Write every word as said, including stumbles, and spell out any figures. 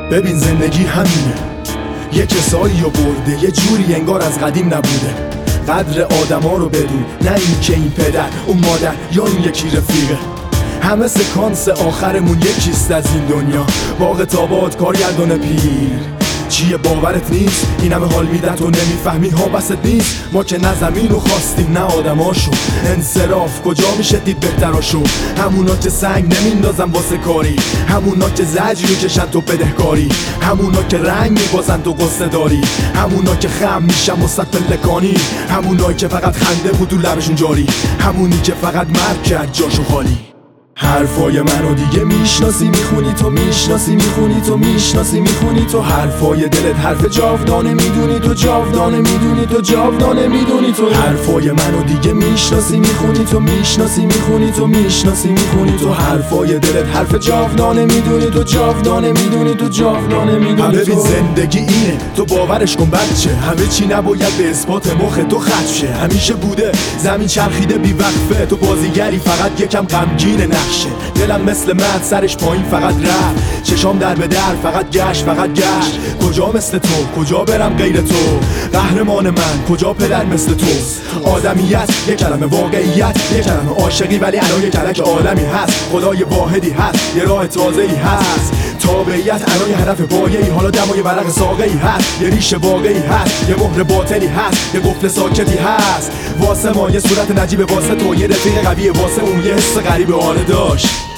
ببین زندگی همینه، یه کسایی رو برده، یه جوری انگار از قدیم نبوده. قدر آدما رو بدون، نه این که این پدر اون مادر یا این یکی رفیقه. همه سکانس آخرمون یکیست از این دنیا، باغ تابات کارگردان پیر. چیه باورت نیست؟ این همه حال میدن تو نمیفهمی ها بست نیست. ما که نه زمین رو خواستیم نه آدماشو. انصراف کجا میشه دید بهتراشو؟ همونا که سنگ نمیندازن واسه کاری، همونا که زجر میکشن تو بدهکاری، همونا که رنگ میبازن تو قصه داری، همونا که خم میشن وسط پلکانی، همونایی که فقط خنده بود تو لبشون جاری، همونی که فقط مرگ کرد جاشو خالی. حرفای منو دیگه میشناسی میخونی تو، میشناسی میخونی تو، میشناسی میخونی تو. حرفای دلت حرف جاودانه میدونی تو، جاودانه میدونی تو، جاودانه میدونی تو. حرفای منو دیگه میشناسی میخونی تو، میشناسی میخونی تو، میشناسی میخونی تو. حرفای دلت حرف جاودانه میدونی تو، جاودانه میدونی تو، جاودانه میدونی تو. ببین زندگی اینه، تو باورش کن بچه، همه چی نباید به اثبات مخ تو ختم شه. همیشه بوده زمین چرخیده بی وقفه، تو بازیگری فقط یکم غمگینه نقشه. دلم مثل مرد سرش پایین فقط رفت، چشام در به در فقط گشت فقط گشت. کجا مثل تو، کجا برم غیر تو؟ قهرمان من کجا پدر مثل تو؟ آدمیت یه کلمه، واقعیت یه کلمه، عاشقی ولی الان یه کلک عالمی هست. خدای واحدی هست، یه راه تازه‌ای هست. تابعیت الان یه هدف پایه‌ای، حالا دمای ورق ساقه‌ای هست. یه ریشه واقعی هست، یه مهر باطلی هست، یه قفل ساکتی هست. واسه ما یه صورت نجیب، واسه تو یه رفیق قوی، واسه اون یه حس غریب آره داشت.